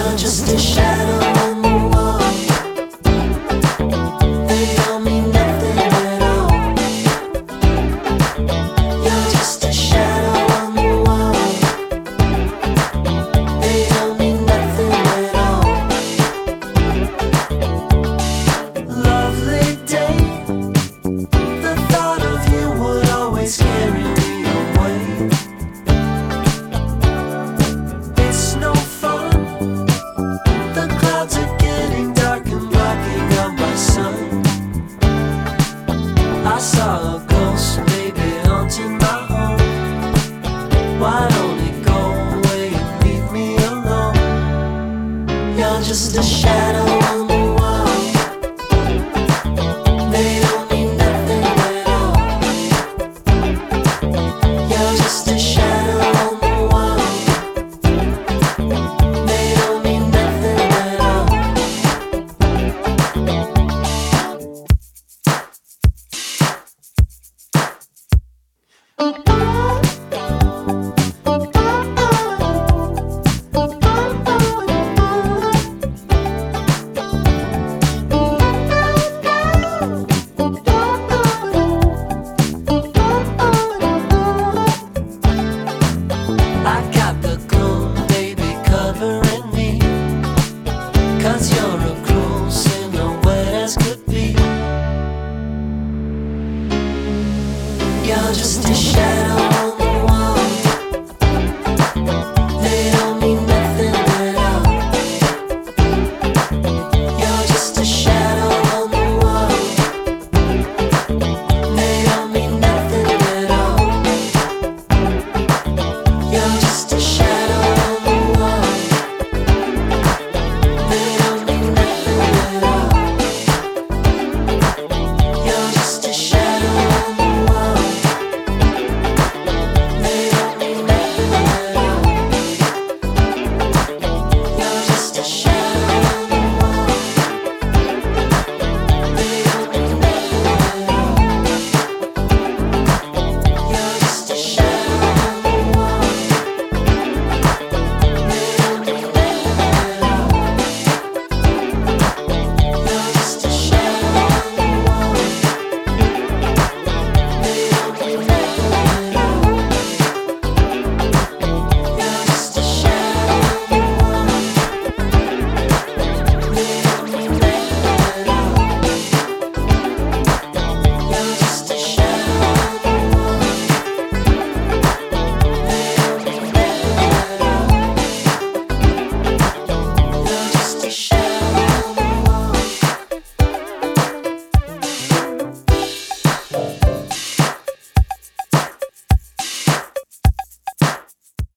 You're just a shadow on the wall. They don't mean nothing at all. You're just a shadow on the wall. They don't mean nothing at all. Lovely day. The thought of you would always carry me away. It's no fun. The clouds are getting dark and blocking out my sun. I saw a ghost, baby, haunting my home. Why don't it go away and leave me alone? You're just a shadow.